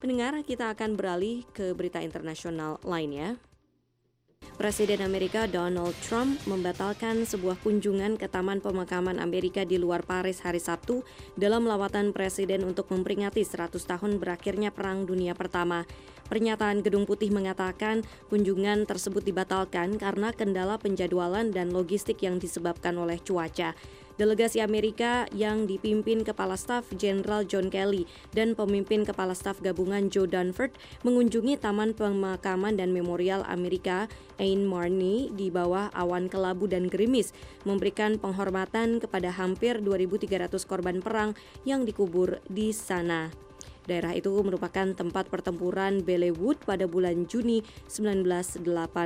Pendengar, kita akan beralih ke berita internasional lainnya. Presiden Amerika Donald Trump membatalkan sebuah kunjungan ke Taman Pemakaman Amerika di luar Paris hari Sabtu dalam lawatan presiden untuk memperingati 100 tahun berakhirnya Perang Dunia Pertama. Pernyataan Gedung Putih mengatakan kunjungan tersebut dibatalkan karena kendala penjadwalan dan logistik yang disebabkan oleh cuaca. Delegasi Amerika yang dipimpin Kepala Staf Jenderal John Kelly dan pemimpin Kepala Staf Gabungan Joe Dunford mengunjungi Taman Pemakaman dan Memorial Amerika Ain Marne di bawah awan kelabu dan gerimis, memberikan penghormatan kepada hampir 2.300 korban perang yang dikubur di sana. Daerah itu merupakan tempat pertempuran Bellewood pada bulan Juni 1918.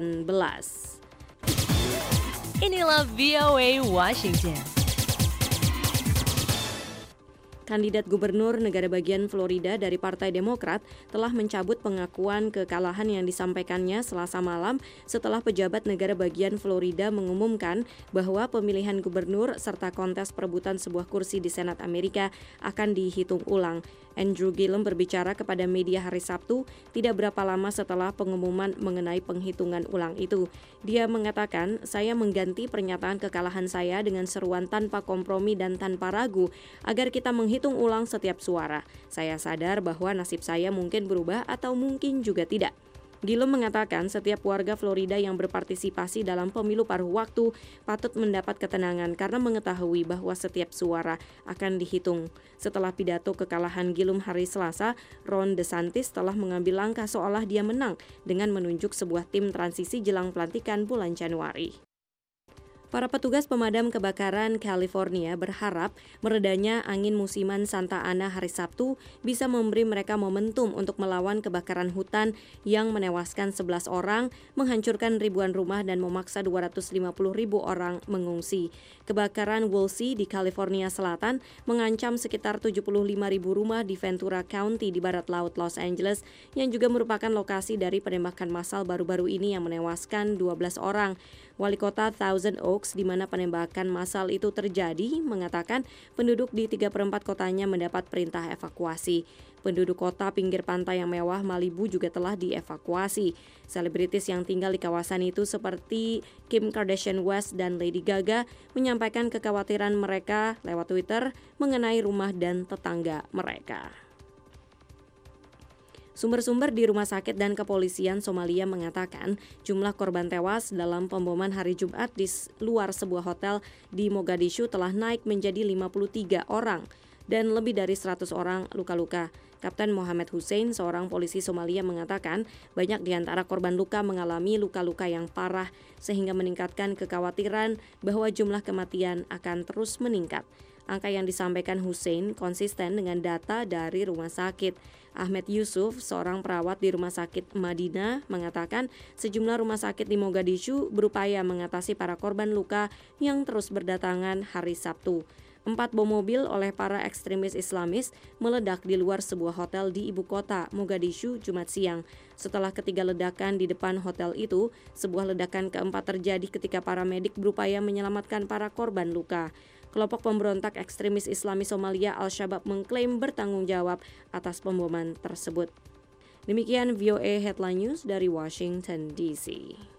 Inilah VOA Washington. Kandidat gubernur negara bagian Florida dari Partai Demokrat telah mencabut pengakuan kekalahan yang disampaikannya Selasa malam setelah pejabat negara bagian Florida mengumumkan bahwa pemilihan gubernur serta kontes perebutan sebuah kursi di Senat Amerika akan dihitung ulang. Andrew Gillum berbicara kepada media hari Sabtu tidak berapa lama setelah pengumuman mengenai penghitungan ulang itu. Dia mengatakan, "Saya mengganti pernyataan kekalahan saya dengan seruan tanpa kompromi dan tanpa ragu agar kita menghitung ulang setiap suara. Saya sadar bahwa nasib saya mungkin berubah atau mungkin juga tidak." Gillum mengatakan setiap warga Florida yang berpartisipasi dalam pemilu paruh waktu patut mendapat ketenangan karena mengetahui bahwa setiap suara akan dihitung. Setelah pidato kekalahan Gillum hari Selasa, Ron DeSantis telah mengambil langkah seolah dia menang dengan menunjuk sebuah tim transisi jelang pelantikan bulan Januari. Para petugas pemadam kebakaran California berharap meredanya angin musiman Santa Ana hari Sabtu bisa memberi mereka momentum untuk melawan kebakaran hutan yang menewaskan 11 orang, menghancurkan ribuan rumah dan memaksa 250.000 orang mengungsi. Kebakaran Woolsey di California Selatan mengancam sekitar 75.000 rumah di Ventura County di barat laut Los Angeles yang juga merupakan lokasi dari penembakan massal baru-baru ini yang menewaskan 12 orang. Wali kota Thousand Oaks, di mana penembakan massal itu terjadi, mengatakan penduduk di 3/4 kotanya mendapat perintah evakuasi. Penduduk kota pinggir pantai yang mewah Malibu juga telah dievakuasi. Selebritis yang tinggal di kawasan itu seperti Kim Kardashian West dan Lady Gaga menyampaikan kekhawatiran mereka lewat Twitter mengenai rumah dan tetangga mereka. Sumber-sumber di rumah sakit dan kepolisian Somalia mengatakan jumlah korban tewas dalam pemboman hari Jumat di luar sebuah hotel di Mogadishu telah naik menjadi 53 orang dan lebih dari 100 orang luka-luka. Kapten Mohamed Hussein, seorang polisi Somalia, mengatakan banyak di antara korban luka mengalami luka-luka yang parah sehingga meningkatkan kekhawatiran bahwa jumlah kematian akan terus meningkat. Angka yang disampaikan Hussein konsisten dengan data dari rumah sakit. Ahmed Yusuf, seorang perawat di rumah sakit Madinah, mengatakan sejumlah rumah sakit di Mogadishu berupaya mengatasi para korban luka yang terus berdatangan hari Sabtu. 4 bom mobil oleh para ekstremis Islamis meledak di luar sebuah hotel di ibu kota Mogadishu Jumat siang. Setelah ketiga ledakan di depan hotel itu, sebuah ledakan keempat terjadi ketika para medik berupaya menyelamatkan para korban luka. Kelompok pemberontak ekstremis Islami Somalia Al-Shabaab mengklaim bertanggung jawab atas pemboman tersebut. Demikian VOA Headline News dari Washington DC.